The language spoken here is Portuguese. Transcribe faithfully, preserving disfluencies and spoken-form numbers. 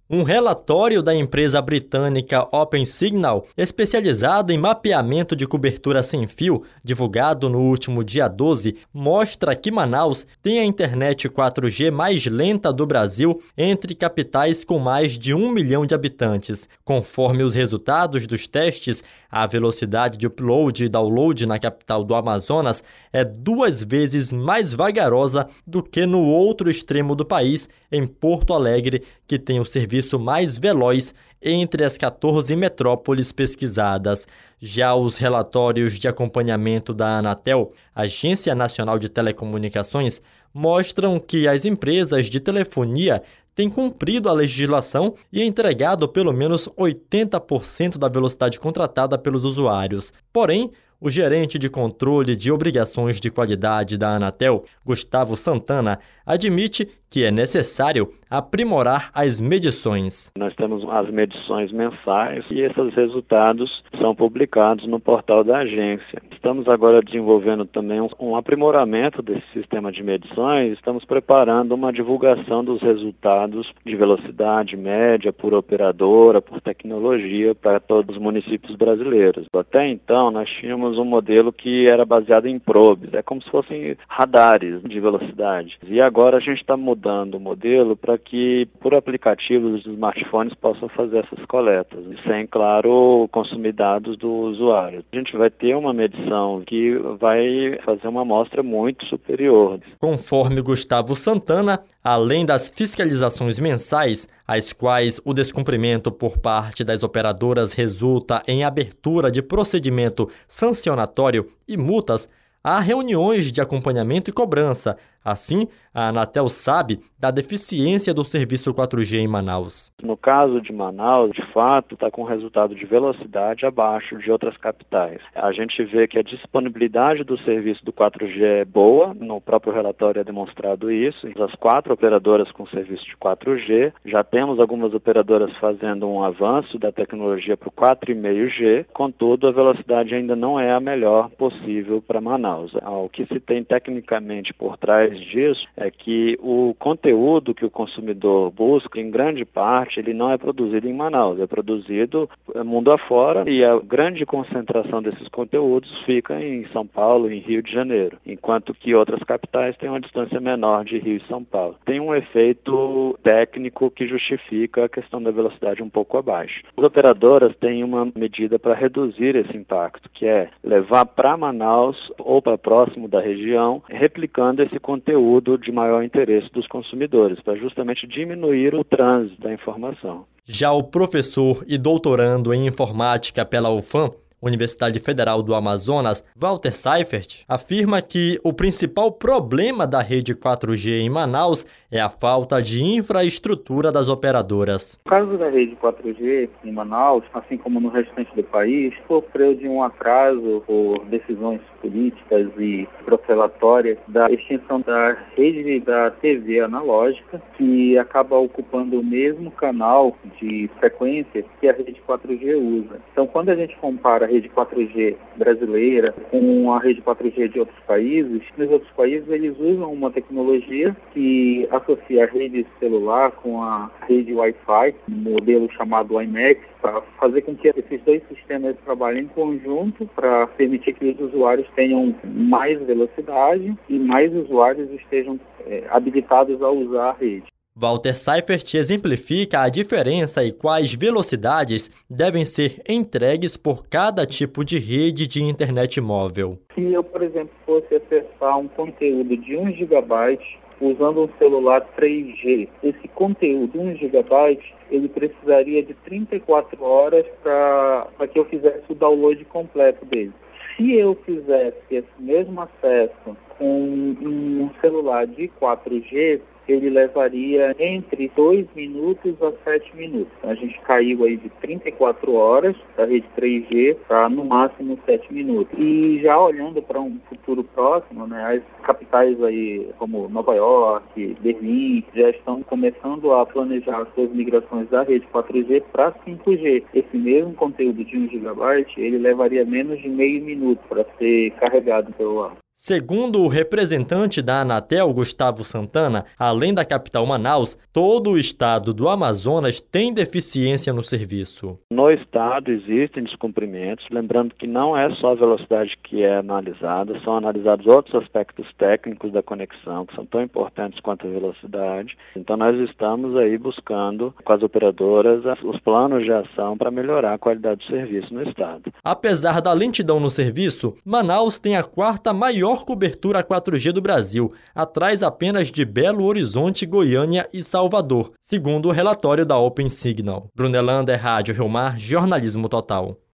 Um relatório da empresa britânica OpenSignal, especializado em mapeamento de cobertura sem fio, divulgado no último dia doze, mostra que Manaus tem a internet quatro G mais lenta do Brasil entre capitais com mais de um milhão de habitantes. Conforme os resultados dos testes, a velocidade de upload e download na capital do Amazonas é duas vezes mais vagarosa do que no outro extremo do país, em Porto Alegre, que tem o serviço mais veloz entre as quatorze metrópoles pesquisadas. Já os relatórios de acompanhamento da Anatel, Agência Nacional de Telecomunicações, mostram que as empresas de telefonia têm cumprido a legislação e entregado pelo menos oitenta por cento da velocidade contratada pelos usuários. Porém, o gerente de controle de obrigações de qualidade da Anatel, Gustavo Santana, admite que é necessário aprimorar as medições. Nós temos as medições mensais e esses resultados são publicados no portal da agência. Estamos agora desenvolvendo também um, um aprimoramento desse sistema de medições. Estamos preparando uma divulgação dos resultados de velocidade média por operadora, por tecnologia, para todos os municípios brasileiros. Até então, nós tínhamos um modelo que era baseado em probes, é como se fossem radares de velocidade. E agora a gente está mudando o modelo para que, por aplicativos dos smartphones, possam fazer essas coletas, sem, claro, consumir dados do usuário. A gente vai ter uma medição que vai fazer uma amostra muito superior. Conforme Gustavo Santana, além das fiscalizações mensais, as quais o descumprimento por parte das operadoras resulta em abertura de procedimento sancionatório e multas, há reuniões de acompanhamento e cobrança. Assim, a Anatel sabe da deficiência do serviço quatro G em Manaus. No caso de Manaus, de fato, está com resultado de velocidade abaixo de outras capitais. A gente vê que a disponibilidade do serviço do quatro G é boa, no próprio relatório é demonstrado isso. As quatro operadoras com serviço de quatro G, já temos algumas operadoras fazendo um avanço da tecnologia para o quatro vírgula cinco G, contudo, a velocidade ainda não é a melhor possível para Manaus. O que se tem tecnicamente por trás disso é que o conteúdo que o consumidor busca, em grande parte, ele não é produzido em Manaus, é produzido mundo afora, e a grande concentração desses conteúdos fica em São Paulo, em Rio de Janeiro, enquanto que outras capitais têm uma distância menor de Rio e São Paulo. Tem um efeito técnico que justifica a questão da velocidade um pouco abaixo. As operadoras têm uma medida para reduzir esse impacto, que é levar para Manaus ou para próximo da região, replicando esse conteúdo de maior interesse dos consumidores, para justamente diminuir o trânsito da informação. Já o professor e doutorando em informática pela U F A M, Universidade Federal do Amazonas, Walter Seifert, afirma que o principal problema da rede quatro G em Manaus é a falta de infraestrutura das operadoras. O caso da rede quatro G em Manaus, assim como no restante do país, sofreu de um atraso por decisões políticas e protelatórias da extinção da rede da T V analógica, que acaba ocupando o mesmo canal de frequência que a rede quatro G usa. Então, quando a gente compara a rede quatro G brasileira com a rede quatro G de outros países, nos outros países eles usam uma tecnologia que associa a rede celular com a rede Wi-Fi, um modelo chamado WiMAX, para fazer com que esses dois sistemas trabalhem em conjunto para permitir que os usuários tenham mais velocidade e mais usuários estejam é, habilitados a usar a rede. Walter Seifert exemplifica a diferença e quais velocidades devem ser entregues por cada tipo de rede de internet móvel. Se eu, por exemplo, fosse acessar um conteúdo de um gigabyte usando um celular três G, esse conteúdo, um gigabyte, ele precisaria de trinta e quatro horas para que eu fizesse o download completo dele. Se eu fizesse esse mesmo acesso com um celular de quatro G, ele levaria entre dois minutos a sete minutos. A gente caiu aí de trinta e quatro horas da rede três G para no máximo sete minutos. E já olhando para um futuro próximo, né, as capitais aí como Nova York, Berlim, já estão começando a planejar suas migrações da rede quatro G para cinco G. Esse mesmo conteúdo de um gigabyte, ele levaria menos de meio minuto para ser carregado pelo celular. Segundo o representante da Anatel, Gustavo Santana, além da capital Manaus, todo o estado do Amazonas tem deficiência no serviço. No estado existem descumprimentos, lembrando que não é só a velocidade que é analisada, são analisados outros aspectos técnicos da conexão, que são tão importantes quanto a velocidade. Então nós estamos aí buscando com as operadoras os planos de ação para melhorar a qualidade do serviço no estado. Apesar da lentidão no serviço, Manaus tem a quarta maior cobertura quatro G do Brasil, atrás apenas de Belo Horizonte, Goiânia e Salvador, segundo o relatório da Open Signal. Brunelander, Rádio Rio Mar, Jornalismo Total.